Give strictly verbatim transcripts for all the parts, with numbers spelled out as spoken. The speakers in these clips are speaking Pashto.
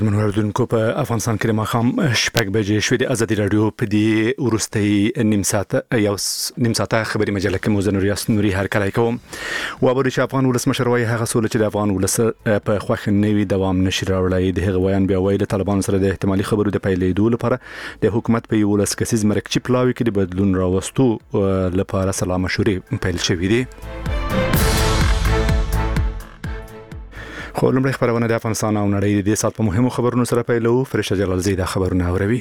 قدرمنو اوریدونکو په افغانستان کې د ماښام شپږ بجې شوې د ازادي رادیو په دې وروستۍ نیم ساعت یو نیم ساعت خبري مجله کې موزه نوري نوري هر کله کوم و به چې افغان ولسمشر وایي هغه سول چې د افغان ولس په خوښ نوي دوام نشي راوړی د هغه ویان بیا وایي د طالبانو سره د احتمالي خبرو د پیلېدو لپاره د حکومت په یو لس کسیز مرکچی پلاوي کې د بدلون راوستو لپاره سلا مشورې پیل شوې دي. خو لمړی خبرونه د افغانستان او نړۍ د سات په مهمو خبرونو سره پیلو. فرشته جلال زیدا خبرونه اوروي.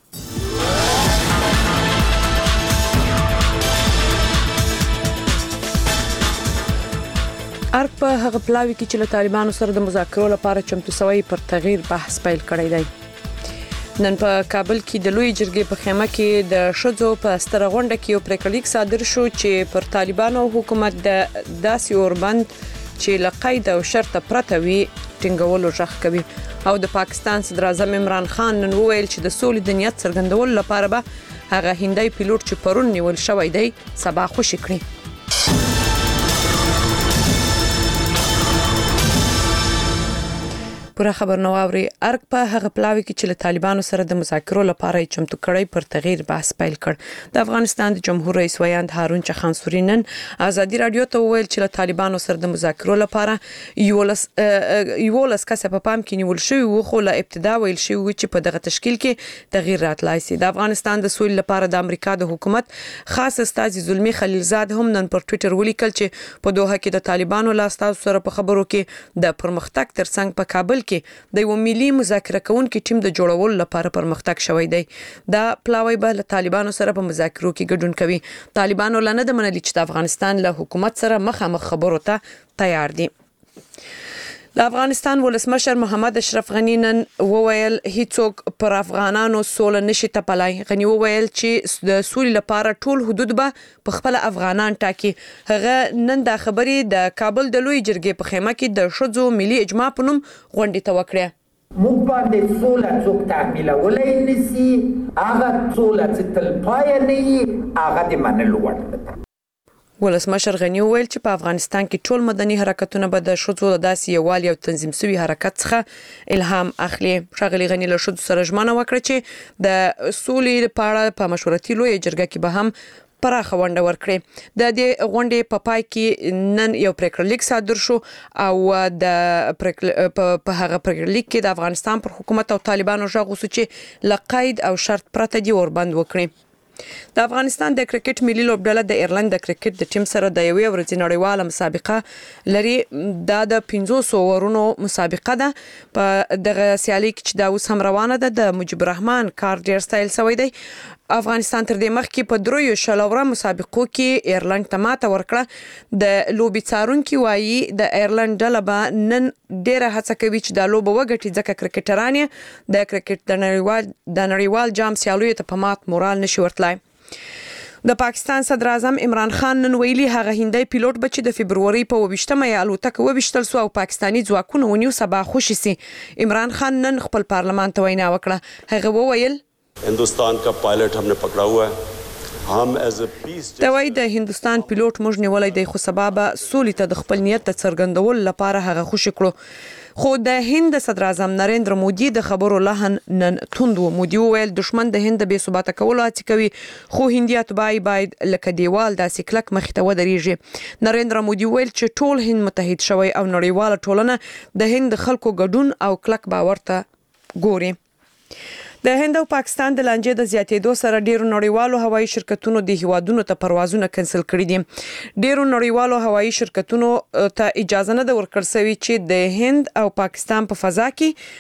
ارګ په هغه پلاوي کې چې له طالبانو سره د مذاکرو لپاره چمتو شوی پر تغییر بحث پیل کړی دی. نن په کابل کې د لوی جرګې په خیمه کې د شذو په ستره غونډه کې یو پریکړلیک صادر شو چې پر طالبانو حکومت د داسې اوربند چې لقید او شرط پرته وي ټینګولو ژغ کوي او د پاکستان صدر اعظم عمران خان نن وویل چې د سولې د نیت څرګندولو لپاره به هغه هندۍ پیلوټ چې پرون نیول شوی دی سبا خوشي کړي. پوره خبر نو اوري. ارګ په هغه پلاوي کې چې له طالبانو سره د مذاکرو لپاره چمتو کړی پر تغییر بحث پیل کړ. د افغانستان د جمهور رئیس ویاند هارون چخان سوري نن ازادي رادیو ته وویل چې له طالبانو سره د مذاکرو لپاره یولس یولس کسه په پام کې نیول شوی و خو له ابتدا ویل شوی چې په دغه تشکیل کې تغییر راتلای شي. د افغانستان د سولې لپاره د امریکا د حکومت خاص استاذ زلمی خلیلزاد هم نن پر ټوئیټر ولیکل چې په دوحه کې د طالبانو لا استاذ سره په خبرو کې د پرمختګ ترڅنګ په کابل کې د یو ملي مذاکره کوونکي ټیم د جوړولو لپاره پرمختګ شوی دی. دا پلاوی به له طالبانو سره په مذاکرو کې ګډون کوي. طالبانو لنه د منلي چې د افغانستان له حکومت سره مخامخ خبرو ته تیار دي. د افغانستان ولسمشر محمد اشرف غنی نن وویل هیڅوک پر افغانانو سوله نشي تپلای. غنی وویل چې د سولې لپاره ټول حدود به په خپل افغانان ټاکي. هغه نن دا خبرې د کابل د لوی جرګې په خیمه کې د شذو ملي اجماع په نوم غونډې ته وکړه. موږ باندې سوله څوک تحمیلولی نشي، هغه سوله چې تلپایه نه وي هغه د منلو وړ ده. ولسمشر غنی وویل چې په افغانستان کې ټول مدني حرکتونه به د شذو د داسې یووالي او تنظیم شوي حرکت څخه الهام اخلي. ښاغلي غنی له شذو سره ژمنه وکړه چې د سولې لپاره په مشورتي لوی جرګه کې به هم پراخه غونډه ورکړي. د دې غونډې په پای کې نن یو پریکړلیک صادر شو او د په هغه پریکړلیک کې د افغانستان پر حکومت او طالبانو ژغ وسو چې لقید او شرط پرته دی اوربند وکړي. د افغانستان د کرکټ ملي لوبډله د ایرلند د کرکټ د ټیم سره د یوې ورځې نړیواله مسابقه لري. دا د پنځوس اورونو مسابقه ده. په دغه سیالي کې چې دا اوس هم روانه ده د مجيب الرحمن کار ډیر سټایل سوی دی. افغانستان تر دې مخکې په دریو شلوره مسابقو کې ایرلند ته ماته ورکړه. د لوبي څارونکي وایي د ایرلند ډله به نن ډیره هڅه کوي چې دا لوبه وګټي ځکه کرکټران د کرکټ د نړیوال د نړیوال جام سیالیو ته په مات مورال نشي ورتلای. د پاکستان صدر اعظم عمران خان نن ویلي هغه هندۍ پیلوټ به چې د فبروري په ویشتمه یې الوتکه وویشتل سو او پاکستاني ځواکونه ونیو سبا خوشي سي. عمران خان نن خپل پارلمان ته وینا وکړه. هغه وویل هندوستان کا پایلټ हमने पकड़ा हुआ है हम एज ا पीस دا وای د هندوستان پیلوټ موږ نیولای دی خو سبب سولې ته د خپل نیت څرګندول لپاره هغه خوشی کړو. خو د هند صدر اعظم نریندر مودي د خبرو لهن نن توند و. مودي وویل دشمن د هند به ثبات کولو هڅه کوي خو هندیات باید باید لکه دیوال داسې کلک مخ ته ودرېږي. نریندر مودي وویل چې ټول هند متحد شوی او نړیواله ټولنه د هند خلکو ګډون او کلک باور ته ګوري. د هند او پاکستان د لانجې د زیاتېدو سره ډیرو نړیوالو هوایي شرکتونو د هیوادونو ته پروازونه کنسل کړي دي. ډیرو نړیوالو هوایي شرکتونو ته اجازه نه ده ورکړل شوې چې د هند او پاکستان په فضا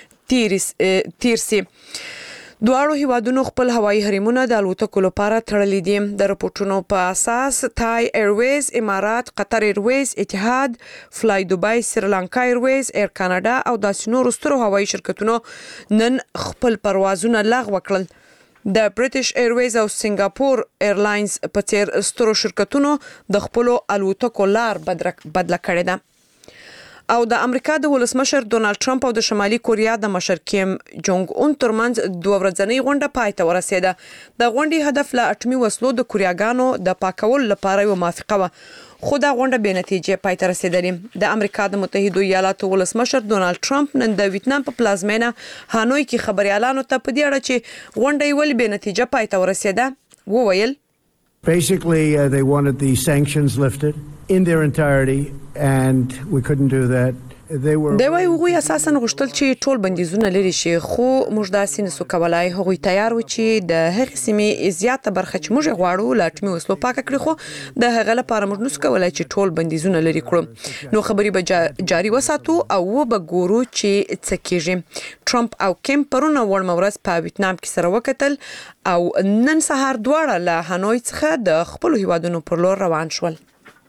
کې تیر سي. دواړو هیوادونو خپل هوایي حرمونه د الوتکو لپاره تړلي دي. د رپورټونو په اساس تای ایرویز، امارات، قطر ایرویز، اتحاد، فلای دوبای، سریلانکا ایرویز، ایر کاناډا او داسې نورو سترو هوایي شرکتونو نن خپل پروازونه لغوه کړل. د برټش ایرویز او سنگاپور ایرلاینز په څیر سترو شرکتونو د خپل الوتکو لار بدله کړې ده. او د امریکا د ولسمشر ډونالد ټرمپ او د شمالي کوریا د مشر کیم جونګ اون ترمنځ دوه ورځنۍ غونډه پای ته ورسېده. د غونډې هدف له اټومي وسلو د کوریاګانو د پاکولو لپاره یو موافقه و. خو دا غونډه بې نتیجې پای ته رسېدلې. د امریکا د متحدو ایالاتو ولسمشر ډونالډ ټرمپ نن د ویتنام په پلازمینه هانوی کې خبريالانو ته په دې اړه چې غونډه یې ولې بې نتیجه پای ته ورسېده وویل. Basically, uh, they wanted the sanctions lifted in their entirety, and we couldn't do that. دی وايي هغوی اساساً غوښتل چې ټول بندیزونه لرې شي، خو موږ داسې نسو کولای. هغوی تیار و چې د هغې سیمې زیاته برخه چې موږ یې غواړو له اټومي وسلو پاکه کړي، خو د هغه لپاره موږ نسو کولای چې ټول بندیزونه لرې کړو. نو خبرې به جاري وساتو او به ګورو چې څه کېږي. ټرمپ او کیم پرونه وړمه ورځ په ویتنام کې سره وکتل او نن سهار دواړه له هانوی څخه د خپلو هیوادونو پر لور روان شول.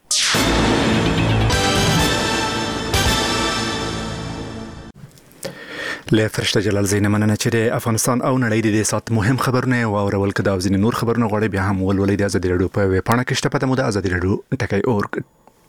له فرشته جلال زین مننه چې د افغانستان او نړۍ د دې سات مهم خبرونه او اورول کده او ځینې نور خبرونه غوړي بیا هم ولولې د ازادي رادیو په ویب پاڼه کې شته پته مو د ازادي رادیو ټکی اورګ.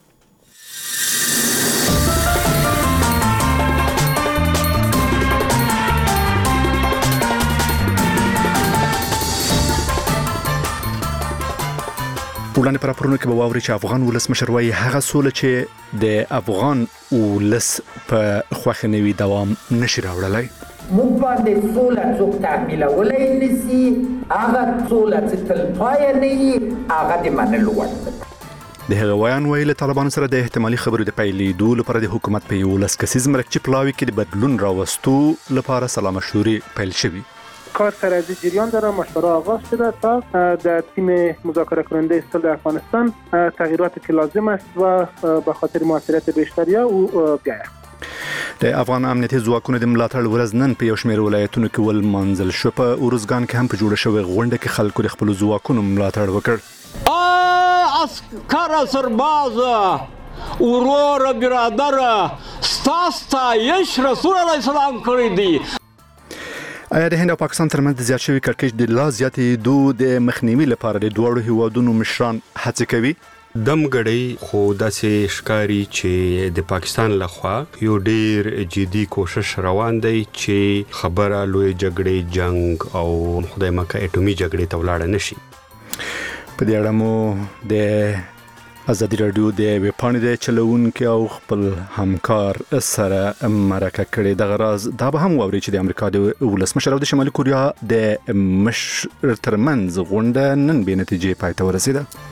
وړاندې پر پرونو کې به واوري چې افغان ولسمشر وايي هغه سوله چې د افغان ولس په خوښه نوي دوام نشي راوړلای. موږ باندې سوله څوک تحمیلولی نشي، هغه سوله چې تلپایه نه وي هغه د منلو وړ ده. د هغه ویان ویل طالبانو سره د احتمالي خبرو د پیلېدو لپاره د حکومت په یولس کسیز مرکزي پلاوي کې د بدلون راوستو لپاره سلا مشورې پیل شوي. کار سر از جریان داره، مشوره آغاز شده تا در تیم مذاکره کننده صلح افغانستان تغییراتی که لازم است و به خاطر موثریت بیشتری او بیاید. د افغان امنیتي ځواکونو د ملاتړ ورځ نن په یو شمېر ولایتونو کې ولمانځل شو. په اروزګان کې هم په جوړه شوې غونډه کې خلکو د خپلو ځواکونو ملاتړ وکړ. آ عسکر سربازه ورور برادر ستاستا یش رسول الله سلام کړی دی. آیا د هند او پاکستان ترمنځ د زیات شوي کړکېچ د لا زیاتې دو د مخنیوي لپاره د دواړو هیوادونو مشران هڅې کوي؟ دم غړی خو داسې ښکاری چې د پاکستان لخوا یو ډیر جدي کوشش روان دی چې خبره لوی جګړې جنگ او خدای مکه اټومي جګړې ته ولاړ نشي. په دې اړه مو د ازادي رادیو د ویب پاڼې د چلوونکو او خپل همکار سره مرکه کړې. دغه راز دا به هم واوري چې د امریکا د ولسمشر او د شمالي کوریا د مشر ترمنځ غونډه نن بې نتیجې پای ته ورسېده.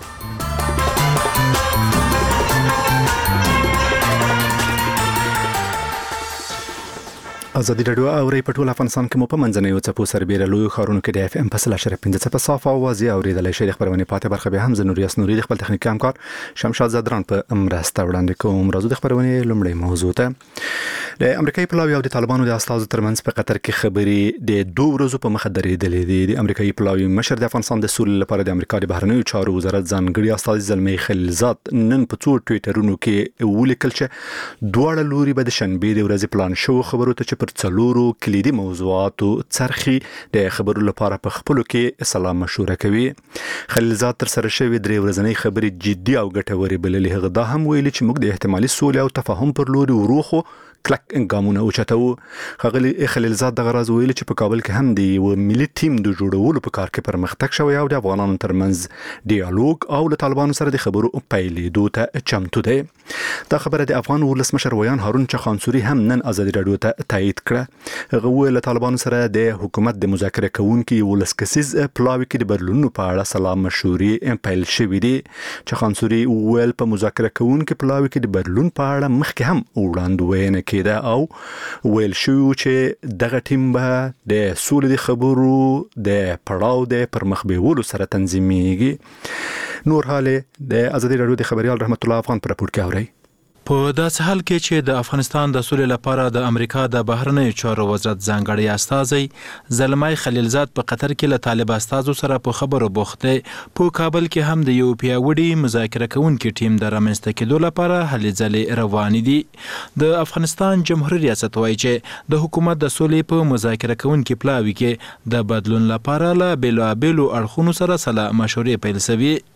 ازادي رادیو او ری په ټول افغانستان کې مو په منځنیو څپو سربېره لوی ښارونو کې د اف ام په سل اشاره پنځه څپه صاف اوازې اورېدلی شئ. د خبرونې پاتې برخه بیا هم زه نوریاس نوري د خپل تخنیکي همکار شمشاد زدران په مرسته وړاندې کوم. راځو د خبرونې لومړۍ موضوع ته. د امریکایي پلاوي او د طالبانو د استازو ترمنځ په قطر کې خبرې د دوه ورځو په مخه درېدلې دي. د امریکایي پلاوي مشر د افغانستان د سولې لپاره د امریکا د بهرنیو چارو وزارت ځانګړي استازي زلمي خلیلزاد نن په څو ټویټرونو کې ولیکل چې دواړه لوري به د شنبې د ورځې پلان شو خبرو ته چې پر څلورو کلیدي موضوعاتو څرخي د خبرو لپاره په خپلو کې سلا مشوره کوي. خلیلزاد تر سره شوی درې ورځنۍ خبرې جدي او ګټورې بللې. هغه دا هم ویلي چې موږ د احتمالي سولې او تفاهم پر لوري وروخو کلک ګامونه اوچتو. خغلی خلیلزاد دغه راز ویلي چې په کابل کې هم د یو ملي ټیم د جوړولو په کار کې پرمختګ شوی او د افغانانو ترمنځ ډیالوګ او له طالبانو سره د خبرو پیلېدو ته چمتو دی. دا خبره د افغان ولسمشر ویان هارون چخانسوري هم نن ازادي رادیو ته تایید کړه. هغه ویل له طالبانو سره د حکومت د مذاکره کوونکي ولس کسیز پلاوي کې د بدلونونو په اړه سلام مشورې پیل شوې دي. چخانسوري ویل په مذاکره کوونکي پلاوي کې د بدلون په اړه مخکې هم وړاندوینه کېده او ویل شو چې دغه ټیم به د سولې د خبرو د پړاو د پرمخ بیولو سره تنظیمېږي. نور حال د ازادي رادیو د خبريال رحمت الله افغان پر راپور کې اوري. په داسې حال کې چې د افغانستان د سولې لپاره د امریکا د بهرنیو چارو وزارت ځانګړی استازی زلمي خلیلزاد په قطر کې له طالب استازو سره په خبرو بوخت دی. په کابل کې هم د یو پیاوړي مذاکره کوونکي ټیم د رامنځته کېدو لپاره هلې ځلې روانې دي. د افغانستان جمهوریت ریاست وایي چې د حکومت د سولې په مذاکره کوونکي پلاوي کې د بدلون لپاره له بېلابېلو اړخونو سره سلا مشورې پیل شوې.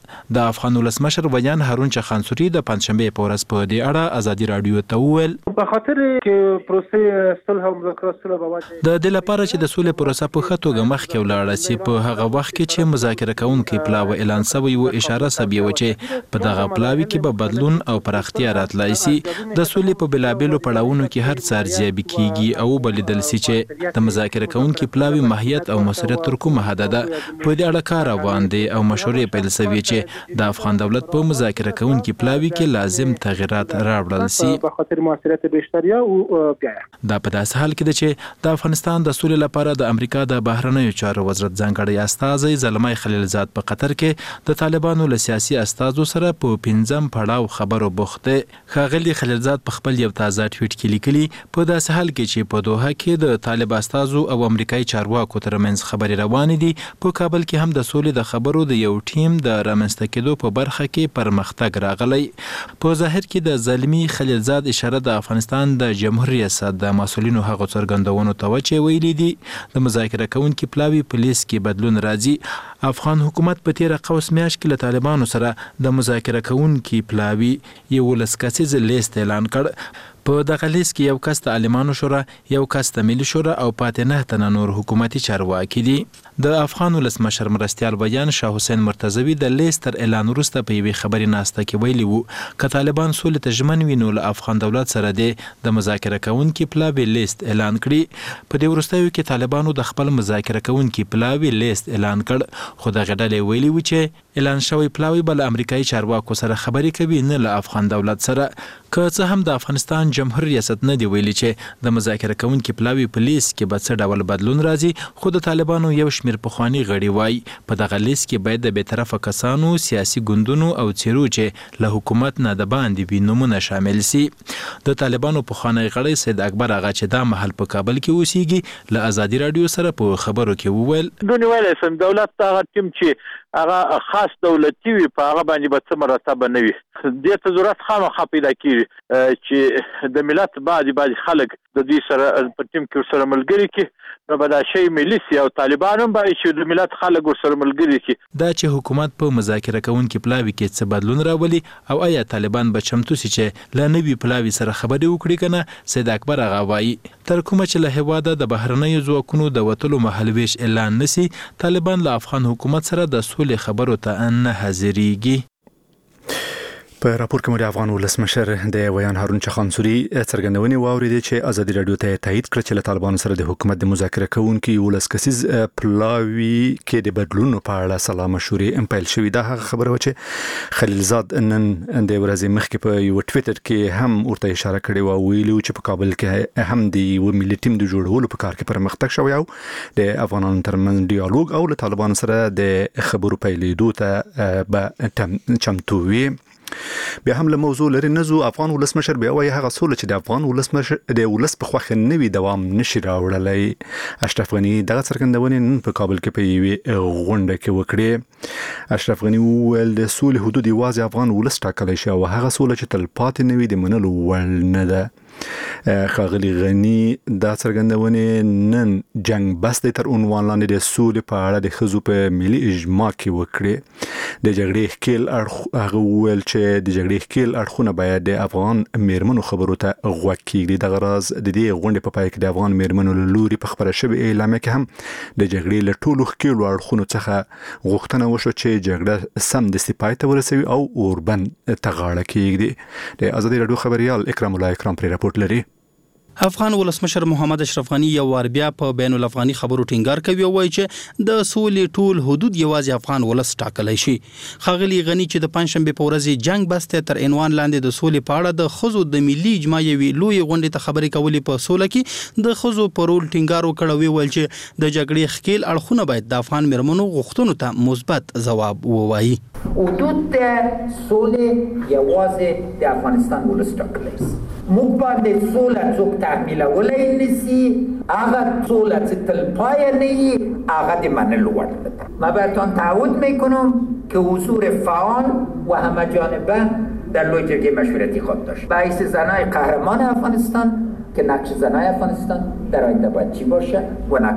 د افغان ولسمشر ویان هارون چخانسوري د پنځشنبه په ورځ په دې اړه ازادي رادیو ته وویل په خاطر کې پروسې صلح او مذاکرات سره بواجه د دې لپاره چې د سولې پروسه په ښه توګه مخکې ولاړه شي په هغه وخت کې چې مذاکره کوونکي پلاوی اعلان شوی و اشاره سبي و چې په دغه پلاوی کې به بدلون او پراختیا راتلای شي د سولې په بلابلو پړاوونو کې هر څه ارزیابي کیږي او بلیدل شي چې د مذاکره کوونکي پلاوی ماهیت او مسؤلیت تر کومه حد ده په دې اړه کار روان دی او مشورې پیل شوې چې د افغان دولت په مذاکره کوونکي پلاوی کې لازم تغیرات راوړل شي په خاطر موثریت بیشتریا او بیا دا په داسې حال کې ده چې د افغانستان د سولې لپاره د امریکا د بهرنیو چارو وزارت ځانګړی استازی زلمای خلیلزاد په قطر کې د طالبانو له سیاسي استازو سره په پنځم پړاو خبرو بوخت دی. ښاغلي خلیلزاد په خپل یو تازه ټویټ کې لیکلي په داسې حال کې چې په دوحه کې د طالب استازو او امریکایي چارواکو ترمنځ خبرې روانې دي په کابل کې هم د سولې د خبرو د یو ټیم د رامنځته کېدو په برخه کې پرمختګ راغلی. په ظاهر کې د زلمی خلیلزاد اشاره د افغانستان د جمهوریت ریاست د مسؤلینو هغو څرګندونو ته چې ویلي دي د مذاکره کوونکي پلاوی په لیست کې بدلون راځي. افغان حکومت په تیره قوس میاشت کې له طالبانو سره د مذاکره کوونکي پلاوی یولس کسیز لیست اعلان کړ. په دغه لیست کې یو کس د عالمانو شورا، یو کس د ملي شورا او پاتې نه تنه نور حکومتي چارواکي دي. د افغان ولسمشر مرستیال ویان شاه حسین مرتضوی د لیست تر اعلان وروسته په یوې خبري ناسته کې ویلي وو که طالبان سولې ته ژمن وي نو له افغان دولت سره د مذاکره کوونکي پلاوی لیست اعلان کړي. په دې وروستیو کې طالبانو د خپل مذاکره کوونکي پلاوی لیست اعلان کړ، خو دغه ډلې ویلي وو چې اعلان شوی پلاوی به له امریکایي چارواکو سره خبرې کوي نه له افغان دولت سره. که څه هم د افغانستان جمهور ریاست نه دی ویلي چې د مذاکره کوونکي پلاوی په لیست کې به څه ډول بدلون راځي، خو د طالبانو یو شمېر پخواني غړي وایي په دغه لیست کې باید د بېطرفه کسانو، سیاسي ګوندونو او څیرو چې له حکومت نه د باندې وي نومونه شامل سي. د طالبانو پخوانی غړی سید اکبر اغا چې دا محل په کابل کې اوسیږي له ازادي رادیو سره په خبرو کې وویل دونی ویلی سم دولت هغه ټیم چې هغه خاص دولتي وي په هغه باندې به څه مرتبه نه وي. دې ته ضرورت خامخا پیدا کېږي چې د ملت بعضې بعضې خلک د دوی سره په ټیم کې ورسره ملګري کړي نو به دا شی ملي سي او طالبان هم باید چې د ملت خلک ورسره ملګري کړي. دا چې حکومت په مذاکره کوونکي پلاوي کې څه بدلون راولي او آیا طالبان به چمتو سي چې له نوي پلاوي سره خبرې وکړي که نه، سید اکبر اغا وایي تر کومه چې له هېواده د بهرنیو ځواکونو د وتلو مهالویش اعلان نه سي طالبان له افغان حکومت سره د سولې خبرو ته نه حاضرېږي. په راپور کې مو د افغان ولسمشر د ویان هارون چخانسوري څرګندونې واورېدې چې ازادي رادیو ته تایید کړ چې له طالبانو سره د حکومت د مذاکره کوونکي یولس کسیز پلاوي کې د بدلونونو په اړه سلا مشورې هم پیل شوې. دا هغه خبره وه چې خلیلزاد نن د ورځې مخکې په یو ټویټر کې هم ورته اشاره کړې وه، ویلي و چې په کابل کې هم د یو ملي ټیم د جوړولو په کار کې پرمختګ شوی او د افغانانو ترمنځ ډیالوګ او له طالبانو سره د خبرو پیلېدو ته به چمتو وي. بیا هم له موضوع لري نزو افغان ولسمشر بیا وایي هغه سوله چې د افغان ولسمشر د ولس په خوښه نوي دوام نشي راوړلی. اشرف غني دغه څرګندونې نن په کابل کې په یوې غونډه کې وکړې. اشرف غني وویل د سولې حدود یوازې افغان ولس ټاکلی شي او هغه سوله چې تل پاتې نه وي د منلو وړ نه ده. ښاغلي غني دا څرګندونې نن جنګ بس دی تر عنوان لاندې د سولې په اړه د ښځو په ملي اجماع کې وکړې. د جګړې ښکیل اړخ هغه وویل چې د جګړې ښکیل اړخونه باید د افغان میرمنو خبرو ته غوږ کیږدي. دغه راز د دې غونډې په پای کې د افغان میرمنو له لوري په خپره شوې اعلامیه کې هم د جګړې له ټولو ښکیلو اړخونو څخه غوښتنه وشوه چې جګړه سمدستي پای ته ورسوي او اوربند ته غاړه کیږدي. د ازادي رادیو خبریال اکرام الله اکرام پرې راپورټ لري. افغان ولسمشر محمد اشرف غني یو وار بیا په بین الافغاني خبرو ټینګار کوي او وایي چې د سولې ټول حدود یوازې افغان ولس ټاکلی شي. ښاغلي غني چې د پنځشنبې په ورځ جنگ بسته تر عنوان لاندې د سولې په اړه د ښځو د ملي اجماع یوې لویې غونډې ته خبرې کولې په سوله کې د ښځو په رول ټینګار وکړ او ویل چې د جګړې ښکیل اړخونه باید د افغان میرمنو غوښتنو ته مثبت ځواب ووایي. حدود سولې یوازې د افغانستان ولس ټاکلی شي. موږ باندې سوله څوک تحمیلولی نشي، هغه سوله چې تلپایه نه وي هغه د منلو وړ ده. ما بهتان تعهد میکنم که حضور فعال و همه جانبه در لوی جرگه مشورتی خواهد داشت. به حیث زنای قهرمان افغانستان که نقش زنای افغانستان در آینده باید چی باشه و نقش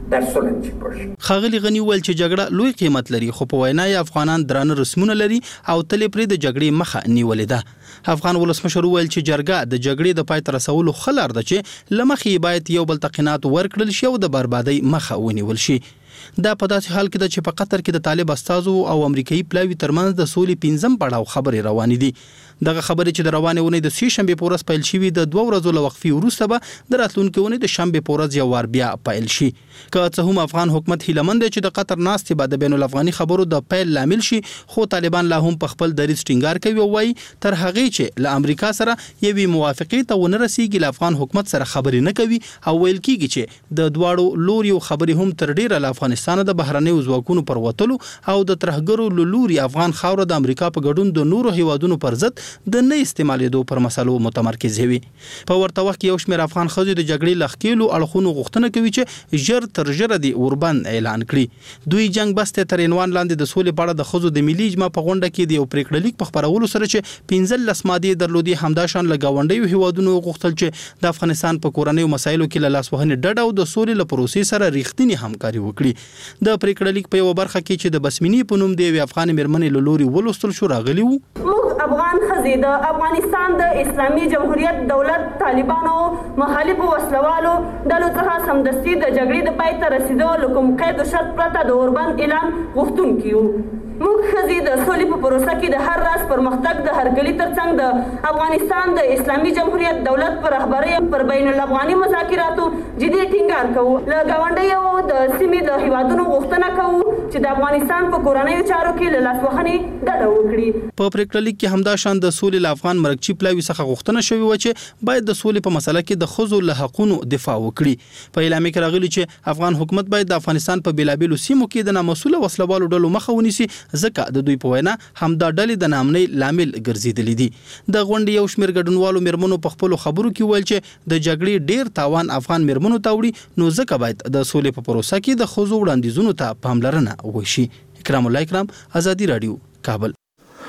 در صلح چی باشه. خاغلی غنی ویل چې جګړه لوی قیمت لري خو په وینا یې افغانان درانه رسمونه لري او تل پرې د جګړې مخه نیولې ده. افغان ولسمشر ویل چې جرګه د جګړې د پای ته رسولو خلار ده چې لمخې باید یو بل تقینات ورکړل شي او د بربادۍ مخه ونیول شي. دا په داسې حال کې ده چې په قطر کې د طالب استازو او امریکایي پلاوي ترمنځ د سولې پنځم پړاو خبرې روانې دي. دغه خبرې چې د روانې اونۍ د سې شنبې په ورځ پیل شوي د دوه ورځو له وقفې وروسته به د راتلونکي اونۍ د شنبې په ورځ یو وار بیا پیل شي. که څه هم افغان حکومت هیله مند دی چې د قطر ناستې به د بین الافغاني خبرو د پیل لامل شي خو طالبان لا هم په خپل دریځ ټینګار کوي او وایي تر هغې چې له امریکا سره یوې موافقې ته ونه رسیږي له افغان حکومت سره خبرې نه کوي او ویل کیږي چې د دواړو لوریو خبرې هم تر ډیره له افغانستان د بهرنیو ځواکونو پر وتلو او د ترهګرو له لوري افغان خاوره د امریکا په ګډون د نورو هیوادونو پر ضد د نه استعمالېدو پر مسلو متمرکز وي. په ورته وخت کې یو شمېر افغان ښځې د جګړې له ښکېلو اړخونو غوښتنه کوي چې ژر تر ژره دې اوربند اعلان کړي. دوی جنګ بستې تر عنوان لاندې د سولې په اړه د ښځو د ملي اجماع په غونډه کې د یو پریکړه لیک په خپرولو سره چې پنځلس مادې درلودې همداشان له ګاونډیو هیوادونو غوښتل چې د افغانستان په کورنیو مسایلو کې له لاسوهنې ډډه او د سولې له پروسې سره ریښتینې همکاري وکړي. د پریکړه لیک په یو برخه کې چې د بسمینی په نوم دی یو افغان مرمنې له لوري ولوستل شو راغلی وو. موږ افغان ښځې د افغانستان د اسلامي جمهوریت دولت طالبانو مخالفو وسلوالو ډلو څخه سمدستي د جګړې د پای ته رسیدو له کوم قید و شرط پرته د اوربند اعلان غوښتونکي یو. موږ ښځې د سولې په پروسه کې د هر راز پرمختګ د هرکلي ترڅنګ د افغانستان د اسلامي جمهوریت دولت پر رهبرۍ پر بین الافغاني مذاکراتو جدي ټینګار کوو. له ګاونډیو د سیمې د هیوادونو غوښتنه کوو چې د افغانستان په کورنیو چارو کې له لاسوهنې ډډه وکړي. په پریکړه لیک کې همداشان د سولې له افغان مرکچي پلاوي څخه غوښتنه شوې وه چې باید د سولې په مسله کې د ښځو له حقونو دفاع وکړي. په اعلامیه کې راغلي چې افغان حکومت باید د افغانستان په بیلابیلو سیمو کې د نامسؤله وسلوالو ډلو مخه ونیسي ځکه د دوی په وینا همدا ډلې د ناامنۍ لامل ګرځېدلې دي. د غونډې یو شمېر ګډونوالو میرمنو په خپلو خبرو کې ویل چې د جګړې ډیر تاوان افغان میرمنو ته وړي نو ځکه باید د سولې په پروسه کې د ښځو وړاندیزونو ته پاملرنه وشي. اکرام الله اکرام، ازادي رادیو، کابل.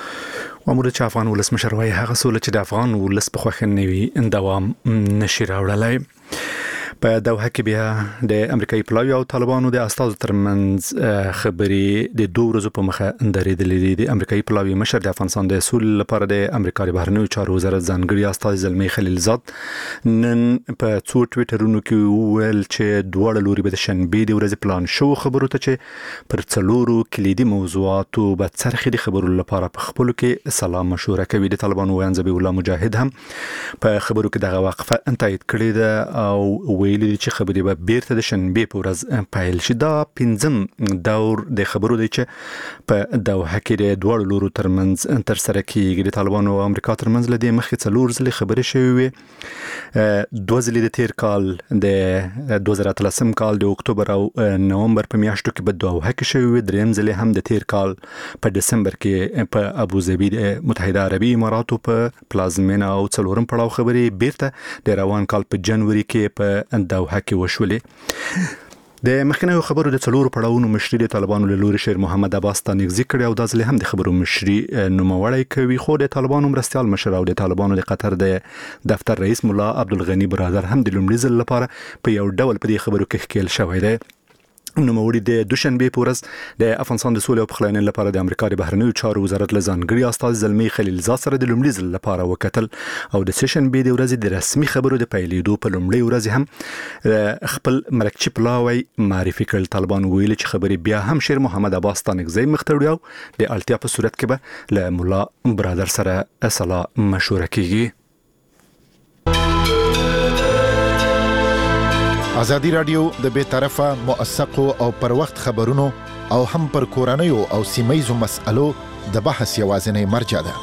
وموږ چې افغان ولسمشر وایي هغه سوله چې د افغان ولس په خوښه نه وي دوام نشي راوړلی. په دوحه کې بیا د امریکایي پلاوي او طالبانو د استازو ترمنځ خبرې د دوه ورځو په مخه درېدلې دي. د امریکایي پلاوي مشر د افغانستان د سولې لپاره د امریکا د بهرنیو چارو وزارت ځانګړي استازي زلمي خلیلزاد نن په څو ټویټرونو کې وویل چې دواړه لوري به د شنبې د ورځې پلان شو خبرو ته چې پر څلورو کلیدي موضوعاتو به څرخي د خبرو لپاره په خپلو کې سلام مشوره کوي. د طالبانو ویاند ذبیح الله مجاهد هم په خبرو کې دغه وقفه تایید کړې ده او ویلي چې خبرې به بیرته د شنبې په ورځ پیل شي. دا پنځم دور د خبرو دی چې په دوحه کې د دواړو لورو ترمنځ تر سره کیږي. د طالبانو او امریکا ترمنځ له دې مخکې څلور ځلې خبرې شوې وې. دوه ځلې د تیر کال د دوه زره اتلسم کال د اکتوبر او نومبر په میاشتو کې په دوحه کې شوې وې. دریم ځلې هم د تیر کال په دسمبر کې په ابوظبي د متحده عربي اماراتو په پلازمینه او څلورم پړاو خبرې بیرته د روان کال په جنوري کې په دوحه کې وشولې. د مخکنیو خبرو د څلورو پړاوونو مشري د طالبانو له لوري شیر محمد عباس ته نږدې کړی او دا ځل هم د خبرو مشري نوموړی کوي. خو د طالبانو مرستیال مشر او د طالبانو د قطر د دفتر رئیس مولا عبدالغنی برادر هم د لومړي ځل لپاره په یو ډول په دې خبرو کې ښکیل شوی دی. نوموړي د دوشنبه په ورځ د افغانستان د سولې او پخلاینې لپاره د امریکا د بهرنیو چارو وزارت له ځانګړي استازي زلمي خلیلزاد سره د لومړي ځل لپاره وکتل او د سشنبه د ورځې د رسمي خبرو د پیلېدو په لومړي ورځ هم خپل مرکچي پلاوی معرفي کړل. طالبان ویل چې خبرې بیا هم شیر محمد عباس ته نږدې مخ ته وړي او د اړتیا په صورت کې به له مولا برادر سره سلا مشوره کیږي. ازادي رادیو د بے طرفه موثقو او پر وخت خبرونو او هم پر کورنیو او سیمایزو مسألو د بحث یوازینی مرجع ده.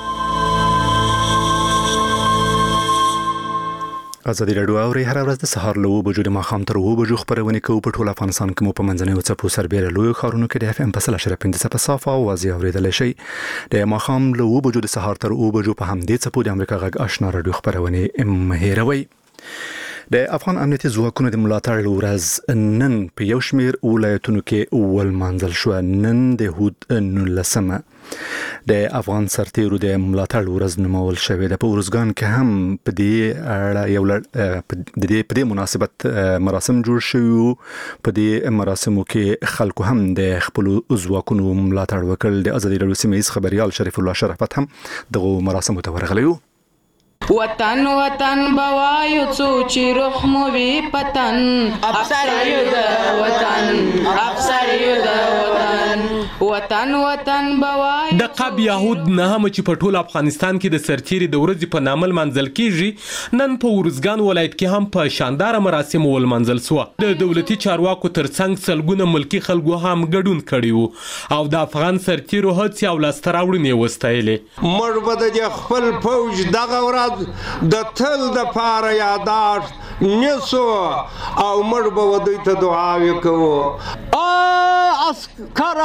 ازادي رادیو اوري هر ورځ د سهار له اوه بجو د ماښام تر اوه بجو خبرونه کوو په ټول افغانستان کې مو په منځنیو څپو سربېره لوی ښارونو کې د اف ام په سل اشرف پنځه په صافه او واضح اورېدلی شئ. د ماښام له اوه بجو د سهار تر اوه بجو په همدې څپو د امریکا غږ آشنا رادیو خبرونه مه هېروئ. د افغان امنیتي ځواکونو د ملاتړ ورځ نن په یو شمېر ولایتونو کې ولمانځل شو. نن د هود نولسمه د افغان سرتیرو د ملاتړ ورځ نومول شوې ده. په ورزګان کې هم په دې اړه یو د دې په دې مناسبت مراسم جوړ شوي. په دې مراسمو کې خلکو هم د خپل ځواکونو ملاتړ وکړ. د ازادي راډیو سیمه ییز خبريال شریف الله شرافت هم دغه مراسمو ته ورغلی و. وطن وطن بوایو څو چې روح مو وی پتن افسر یو د وطن افسر یو د وطن وطن وطن بوایو د قب یهود نه هم چې په ټول افغانستان کې د سرتیري د ورځې په نامل منځل کیږي، نن په ورزګان ولایت کې هم په شاندار مراسم ول منځل سو. د دولتي چارواکو ترڅنګ سلګونه ملکی خلکو هم ګډون کړي وو او د افغان سرتیرو هڅې او لاستراوړنې وستایلې. مړ بد د خپل فوج دغه ورځ د تل د پاره یاداشت نیسو او مړ به ودوی ته دعاوې کوو. عسکر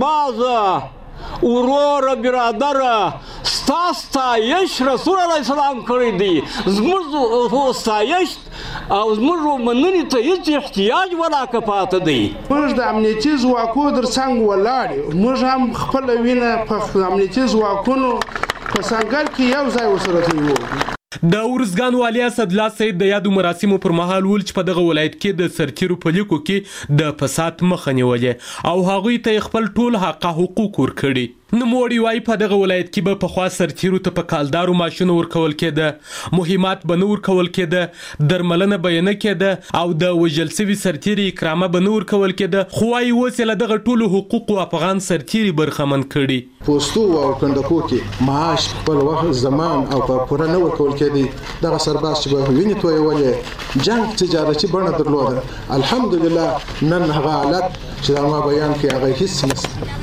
سربازه ورور برادره ستا ستایش رسول الله سلام کړی دی. زموږ ستایش او زموږ مننې ته هیڅ احتیاج ولا که پاته دی. موږ د امنیتي ځواکو تر څنګ ولاړ یو. موږ هم خپله وینه په امنیتي ځواکونو په سنګر کې یو ځای ورسره تللو. د ورزګان والي اسدالله سید د یادو مراسمو پر مهال ول چې په دغه ولایت کې د سرتیرو په لیکو کې د فساد مخه نیولې او هغوی ته خپل ټول حق حقوق ورکړي. نوموړي وايي په دغه ولایت کې به پخوا سرتیرو ته په کالدارو ماشینو ورکول کېده، مهمات به نه ورکول کېده، درملنه به نه کېده او د وژل سوي سرتیري اکرامه به نه ورکول کېده. خو وايي اوس یې له دغه ټولو حقوقو افغان سرتیري برخمن کړي. پوستو او کندکو کې معاش خپل وخت زمان او په پوره نه ورکول کېدی. دغه سرباز چې به وینې تویولې جنګ تجارتي بڼه درلوده. الحمدلله نن هغه حالت چې دا ما بیان کړي هغه هیڅ نشته.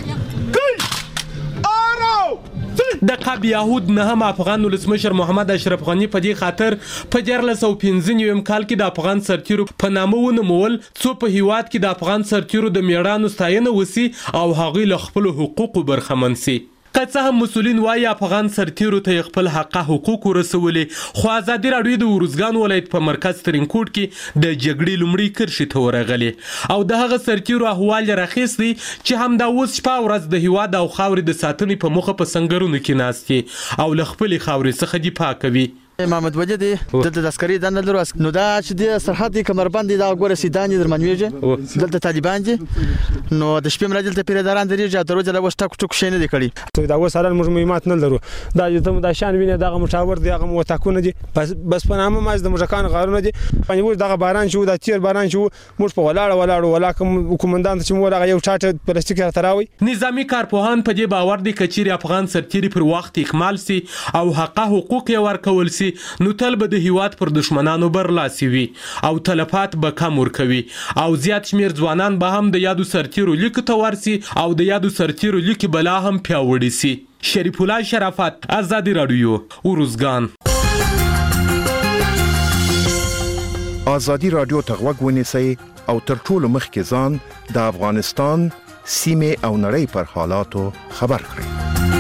د قب یهود نه هم افغان ولسمشر محمد اشرف غنی په دې خاطر په دیارلس سوه پنځه نوي کال کې د افغان سرتیرو په نامه ونومول څو په هیواد کې د افغان سرتیرو د میړانو ستاینه وسی او هغوی له خپلو حقوقو برخمن سي. که څه هم مسؤلین وایي افغان سرتیرو ته خپل حق حقوق ورسولې، خو ازادي راډیو د ورزګان ولایت په مرکز ترینکوټ کې د جګړې لومړۍ کرښې ته ورغلي او د هغه سرتیرو احوال راخیستی چې هم دا اوس شپه ورځ د هیواد او خاورې د ساتنې په موخه په سنګرونو کې ناست دي او له خپلې خاورې څخه دفاع کوي. محمد وجه دی دلته د عسکري دنده لرو. نو دا چې د سرحد کمربند دا ګوره سیدان در منويږي دلته طالبان دي. نو د شپې مله دلته پیراداران درېږي او دروازه له وسټک ټک شي نه دی کړی. دا اوس حالان موږ مهمات نه لرو. دا چې دا شان ویني دغه مشاور دی هغه وتاکونه دي بس بس په نامه ماز د مجکان غارونه دي. باندې وځ دغه باران شو دا تیر باران شو موږ په ولاړ ولاړ ولاکم کومندان چې موږ هغه یو چاټ پلاستیک تراوي. نظامی کارپوهان په دې باور دي کچېری افغان سرتیري پر وخت اکمال سي او حق حقوق یې ورکول سي نو تل د هیواد پر دشمنانو برلاسي وي او تلفات به کم ورکوي او زیات شمیر ځوانان به هم د یادو سرتیرو لیک ته ورسي او د یادو سرتیرو لیک بلا هم پیاوړي سي. شریف الله شرافت، ازادي راډیو، ورزګان. ازادي راډیو ته غوږ ونیسئ او تر ټولو مخکې ځان د افغانستان سیمې او نړۍ پر حالاتو خبر کړئ.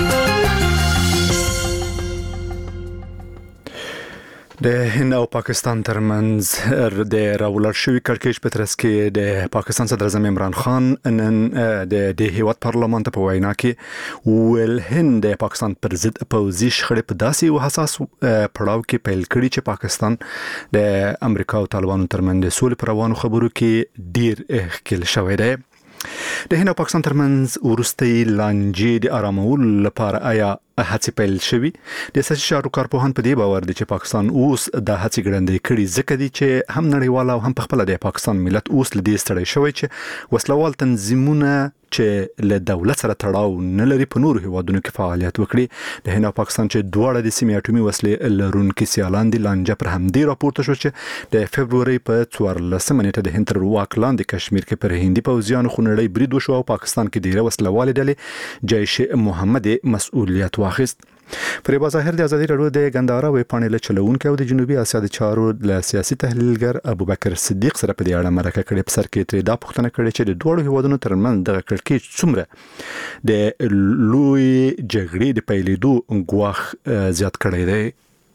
د هند او پاکستان ترمنځ د راولر شوی کړکېچ په ترڅ کې د پاکستان صدر اعظم عمران خان نن د د هیواد پارلمان ته په وینا کې ویل هند د پاکستان پر ضد پوځي شخړې په داسې یو حساس پړاو کې پیل کړي چې پاکستان د امریکا او طالبانو ترمنځ د سولې پر روانو خبرو کې ډیر ښکیل شوی دی. د هند او پاکستان ترمنځ وروستي لانجې د آرامولو لپاره آیا هڅې پیل شوي؟ د سیاسي چارو کارپوهان په دې باور دي چې پاکستان اوس د هڅې ګړندۍ کړي ځکه دي چې هم نړیوال او هم پخپله د پاکستان ملت اوس له دې ستړی شوی چې وسلوال تنظیمونه چې له دولت سره تړاو نه لري په نورو هیوادونو کې فعالیت وکړي. د هند او پاکستان چې دواړه د سیمې اټومي وسلې لرونکي سیالان دي لانجه پر همدې راپورته شو چې د فبروري په څوارلسمه نیټه د هند تر واک لاندې کشمیر کې پر هندي پوځیانو خونړی برید وشو او پاکستان کې ډیره وسلوالې ډلې جیش محمد مسؤلیت واخیست. فریبا ظاهر د ازادي راډیو د ګندارا ویب پاڼې چلوونکی او د جنوبي اسیا د چارو له سیاسي تحلیلګر ابوبکر صدیق سره په دې اړه مرکه کړې. په سر کې ترې دا پوښتنه کړې چې د دوه هیوادونو ترمنځ دغه کړکېچ څومره د لوی جګړې د پیلېدو ګواښ زیات کړی دی.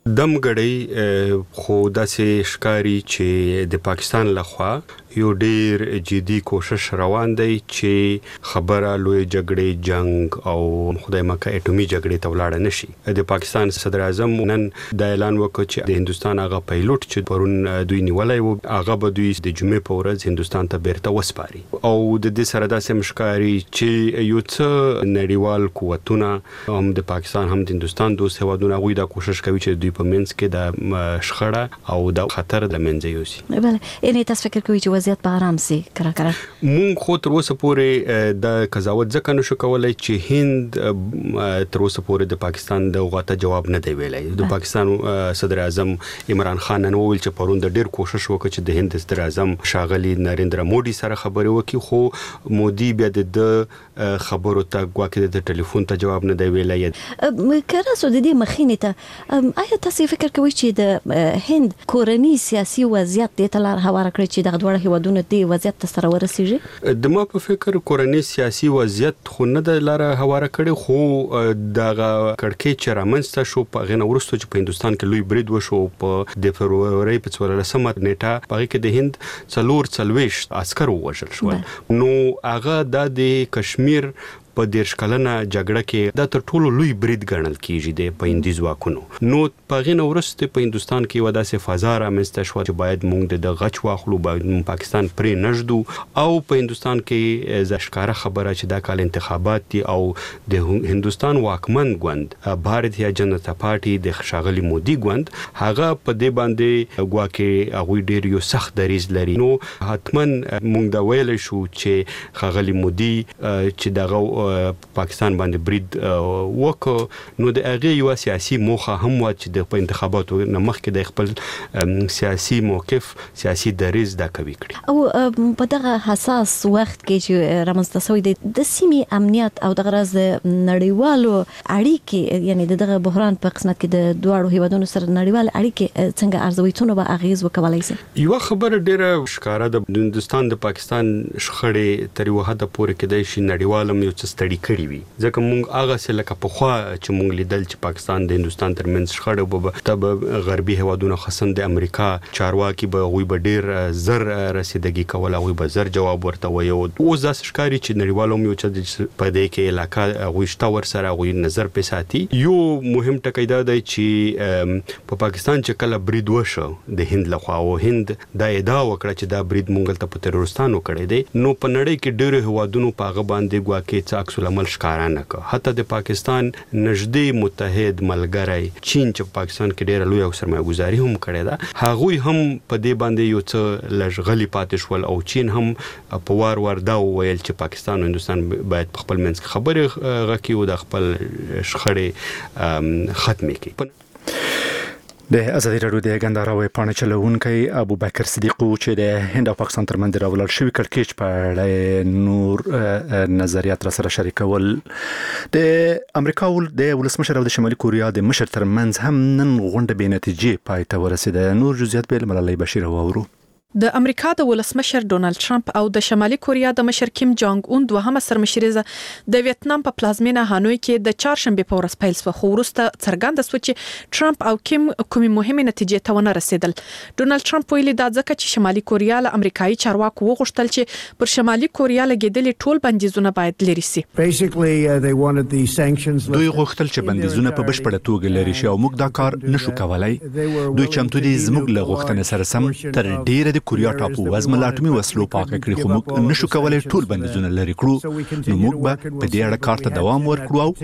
دمګړی خو داسې ښکاری چې د پاکستان لخوا یو ډیر جدي کوشش روان دی چې خبره لوی جګړې جنگ او خدای مکه اټومي جګړې ته ولاړ نشي. د پاکستان صدر اعظم نن د اعلان وکړ چې د هندستان هغه پایلوټ چې پرون دوی نیولای وو هغه به دوی د جمعې په ورځ هندستان ته بیرته وسپاري او د دې سره داسې مشکاري چې یو څه نړیوال قوتونه هم د پاکستان هم د هندستان دوه هوادونه غوي دا کوشش کوي چې دوی په منځ کې د شخړه او د خطر د منځ یوسي. بله یعنی تاسو فکر کوئ چې وضعیت په آرام سي کرا کرا مونږ خو تر اوسه پورې د قضاوت ځکه نشو کولای چې هند تر اوسه پورې د پاکستان د غوته جواب نه دی ویلای. د پاکستان صدر اعظم عمران خان نن وویل چې پرون د ډیر کوشش وکړ چې د هند صدر اعظم شاغلی نریندرا مودي سره خبرې وکړي خو مودي بیا د خبرو ته غواکې د ټلیفون ته جواب نه دی ویلای. کله سو د دې مخینه ته آیا تاسو فکر کوئ چې د هند کورنی سیاسي وضعیت د تلار هواره کړی چې د غوړه هیوادونو دی وضعیت سره ورسیږي؟ د ما په فکر کورنی سیاسي وضعیت خو نه د لاره هواره کړي خو دغه کړکۍ چې رامنځته شو په غنه ورستو چې په هندستان کې لوی برید وشو په د فروری په څوارلسمه نیټه په کې د هند څلور څلويش عسكر وژل شو. نو هغه د کشمیر په دیرش کلنه جګړه کې د تر ټولو لوی برید ګڼل کیږي د پاینده ځواکونو. نو په غینه ورسته په هندستان کې ودا سه فضا را مستشو چې باید مونږ د غچ واخلو باید پاکستان پرې نژدو او په هندستان کې ځشکاره خبره چې د کال انتخابات دي او د هندستان واکمن ګوند بھارتیا جنتا پارټي د شاغلي مودي ګوند هغه په دې باندې غواکه هغه ډیر یو سخت دریز لري. نو حتمن مونږ دا ویل شو چې خاغلی مودي چې دغه پاکستان باندې برید وکړ نو د هغه یو سیاسي موخه هم و چې د انتخاباتو مخکې د خپل سیاسي موقف سیاسي دریز دا کوي کړی او په دغه حساس وخت کې چې رامنځته شوی د سیمې امنیت او د غرض نړیوالو اړیکې یعنی دغه بحران په قسمت کې د دوه هیوادونو سره نړیوال اړیکې څنګه ارزوي څونه به اغیز وکولای شي؟ یو خبر ډیره ښکارا د هندستان د پاکستان شخړې تر یو حد پورې کېدای شي نړیوالم یو څه ستړي کړی وي ځکه مونږ هغه څه لکه په خوا چې مونږ لیدل چې پاکستان د هندستان ترمنځ شخړه به تب غربي هوادونو خاصن د امریکا چارواکي به غوي به ډیر زر رسیدګي کول غوي به زر جواب ورته وي او ځاس ښکاری چې نړیوالو یو چې په دې کې علاقه غوي شتا ور سره غوي نظر په ساتي. یو مهم ټکی دا دی چې په پاکستان چې کله برید وشو د هند لخوا او هند دا ادعا وکړه چې دا برید مونږ ته په تروریستانو کړی دی نو په نړۍ کې ډېر هوادونو په هغه باندې ګواکې څه عکس العمل ښکارا نه کړ. حتی د پاکستان نږدې متحد ملګری چین چې پاکستان کې ډېر لوی او سرمایه‌ګذاري هم کړې ده هغه هم په دې باندې یو څه لږغلي پاتې شول او چین هم په وار وار دا ویل چې پاکستان او هندستان باید په خپل منځ کې خبرې غکي او د خپل شخړې ختمې کړي. د ازادي راډیو د غنداراوي پانه چلوونکی ابو بکر صدیق چې د هند او پاکستان ترمنځ راولل شوی کړکېچ په اړه نور نظریات را سره شریکول. د امریکا ول د ولسمشر او د شمالي کوریا د مشر ترمنځ هم نن غونډه به نتیجې پای ته ورسیده. نور جزئیات به ملالۍ بشیر وورو. د امریکا د ولسمشر ډونالد ټرمپ او د شمالي کوریا د مشر کیم جونګ اون دوهمه سرمشریزه د ویتنام په پلازمینه هانوی کې د چهارشنبه په ورځ پیل شو خو وروسته څرګنده شو چې ټرمپ او کیم کومې مهمه نتیجې ته ونه رسیدل. ډونالد ټرمپ ویلي دا ځکه چې شمالي کوریا له امریکایي چارواکو وغوښتل چې پر شمالي کوریا لګیدلې ټول بندیزونه باید لري شي. دوی غوښتل چې بندیزونه په بشپړه توګه لري شي او موږ دا کار نشو کولای. دوی چمتو دي زموږ له غوښتنې سره سم تر ډیره د کوریا ټاپو وزمه لاټمي وسلو پاکه کړی خو موږ نشو کولای ټول بندیزونه لري کړو. نو موږ به په دې اړه کار ته دوام ورکړو او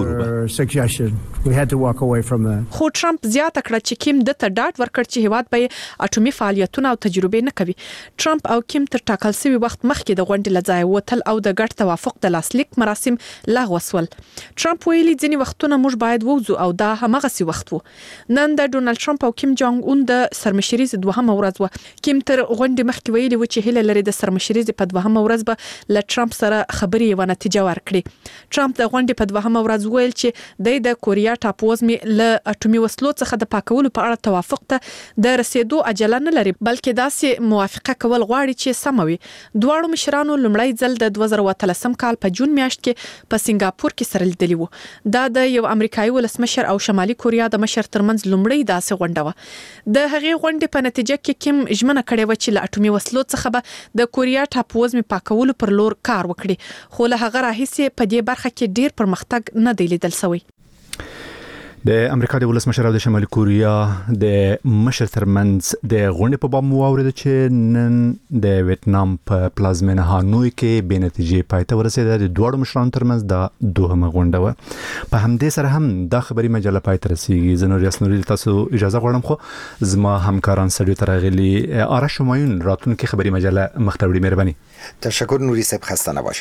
ګورو. خو ټرمپ زیاته کړه چې کیم د ته ډاټ ورکړ چې هیواد به اټومي فعالیتونه او تجربې نه کوي. ټرمپ او کیم تر ټاکل شوی وخت مخکې د غونډې لځای وتل او د ګډ توافق د لاسلیک مراسم لغوه شول. ټرمپ ویلي ځینې وختونه موږ باید ووځو او دا همغه سي وخت وو. نن د ډونالد ټرمپ او کیم جونګ اون د سرمشري دوهمه ورځ و. کیم کیم تر غونډې مخکې ویلي و چې هیله لري د سرمشریزې په دوهمه ورځ به له ټرمپ سره خبرې و نتیجه ورکړي. ټرمپ د غونډې په دوهمه ورځ ویل چې د کوریا ټاپووزمې له اټومي وسلو څخه د پاکولو په اړه توافق ته د رسیدو عجله نه لري، بلکې داسې موافقه کول غواړي چې سم وي. دواړو مشرانو لومړی ځل د دوه زره اتلسم کال په جون میاشت کې په سنگاپور کې سره لیدلی وو. دا د یو امریکایي ولسمشر او شمالي کوریا د مشر ترمنځ لومړی داسې غونډه وه. د هغې غونډې په نتیجه کې کیم ژمنه کړې و چې له اټومي وسلو څخه به د کوریا ټاپووزمې پاکولو پر لور کار وکړي، خو له هغه راهیسې په دې برخه کې ډیر پرمختګ نه دی لیدل شوی. د امریکا د ولسمشر او د شمالي کوریا د مشر ترمنځ د غونډې په باب مو واورېده چې نن د ویتنام په پلازمینه هانوی کې بې نتیجې پای ته ورسېده. د دواړو مشرانو ترمنځ دا دوهمه غونډه وه. په همدې سره هم دا خبري مجله پای ته رسیږي. زه نور یاسنوري تاسو اجازه غواړم خو زما همکاران سټډیو ته راغلي. آرش شمایون راتلونکي خبري مجله مخ ته وړي. مهرباني. تشکر نوری صاحب، خسته نباشید.